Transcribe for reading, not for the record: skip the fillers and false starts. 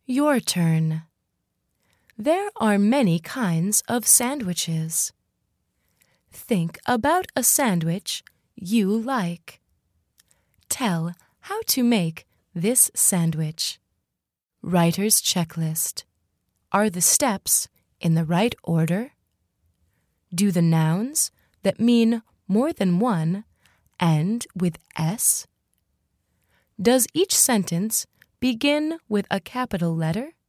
Your turn. There are many kinds of sandwiches. Think about a sandwich you like. Tell how to make this sandwich. Writer's checklist. Are the steps in the right order? Do the nouns that mean more than one end with S? Does each sentence begin with a capital letter?